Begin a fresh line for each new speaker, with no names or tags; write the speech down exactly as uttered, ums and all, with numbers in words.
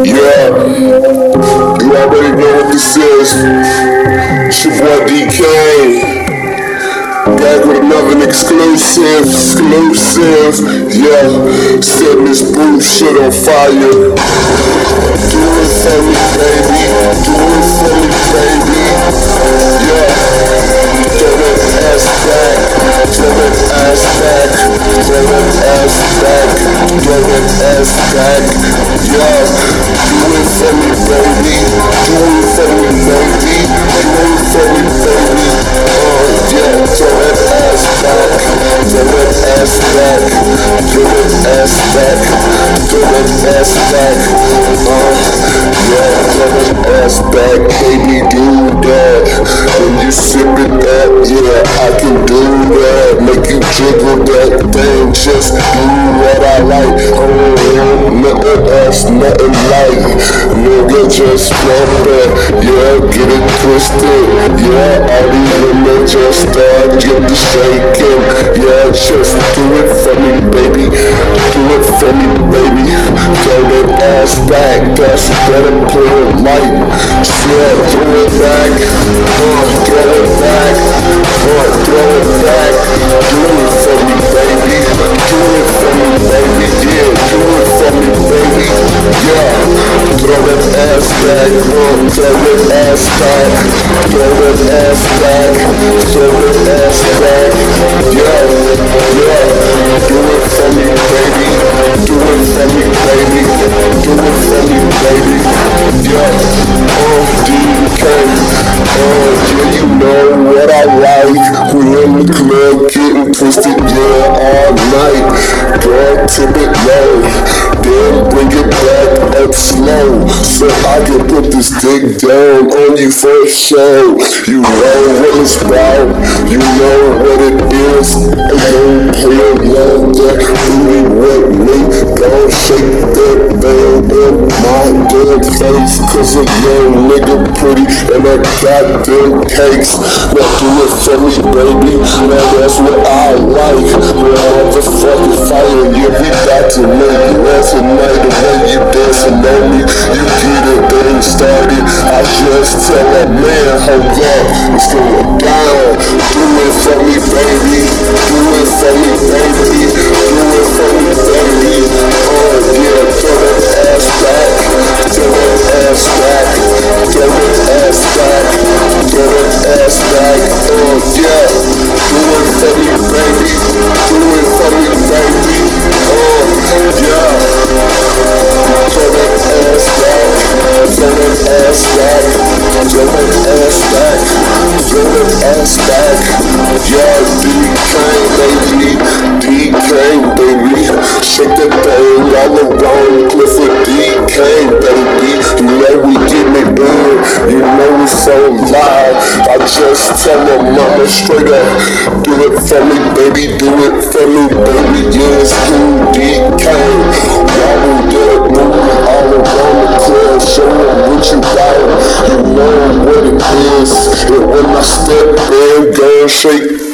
Yeah, you already know what this is. It's your boy D K. Back with another exclusive, exclusive. Yeah, setting this bullshit on fire. Do it for me, baby. Do it for me, baby. Yeah, throw that ass back. Throw that ass back. Throw that ass back. Throw that ass back. Yeah, do it for me, baby. Do it for me, baby. Do it for me, baby. Oh yeah, throw that ass back. Throw that ass back. Throw that ass back. Throw that ass back. Uh, yeah, throw that ass back, baby. Do that. When you sip it up, yeah, I can do that. Make you jiggle that thing. Just do what I like. Oh, nothing else, nothing like. Nigga, just pump it. Yeah, get it twisted. Yeah, all these women just start get the shaking. Yeah, just do it for me, baby. Do it for me, baby. Throw that ass back. That's better put it light. Yeah, throw it back. Uh, throw it back. Uh, throw it back. Do it for me, baby. Do it for me, baby. Yeah, do it for me, baby. Yeah, throw that ass back. Uh, throw that ass back. Throw that ass back. Throw that ass back. Yeah, yeah. Do it for me, baby. Do it for me, baby. Do it for me, baby. Yeah. Oh, D K. Oh, yeah, you know what I like. We in the club getting twisted, yeah, all night. Drag to the low, then bring it back up slow, so I can put this dick down on you for show. You know what it's about, you know what it is. And don't play along that booty with me. Don't shake that band in my damn face, cause a young nigga pretty and that goddamn cakes. Now do it for me, baby. Now that's what I like. Well, the fucking fire, yeah, we got to make it. Last night, the way you dancing on me, you get it, thing started. I just tell a man, hold up, it's going down. Do it for me, baby. Do it for me, baby. Do it for me, baby. Oh yeah, throw that ass back. Throw that ass back. Throw that ass back. Throw that ass back. Oh yeah, do it for me, baby. Do it for me, baby. Oh yeah, throw that ass back. Throw that ass back. Throw that ass back. Throw that ass back. Yeah, D K, baby. D K, baby. Shake that thing all around Clifford. D K, baby. You know we getting it in. You know we so live. I just tell my mama straight up, do it for me, baby. Do it for me, baby. Yes, you D K. Wobble that moving all around the club. Show them what you got. You know what it is. And when I step in, girl, shake.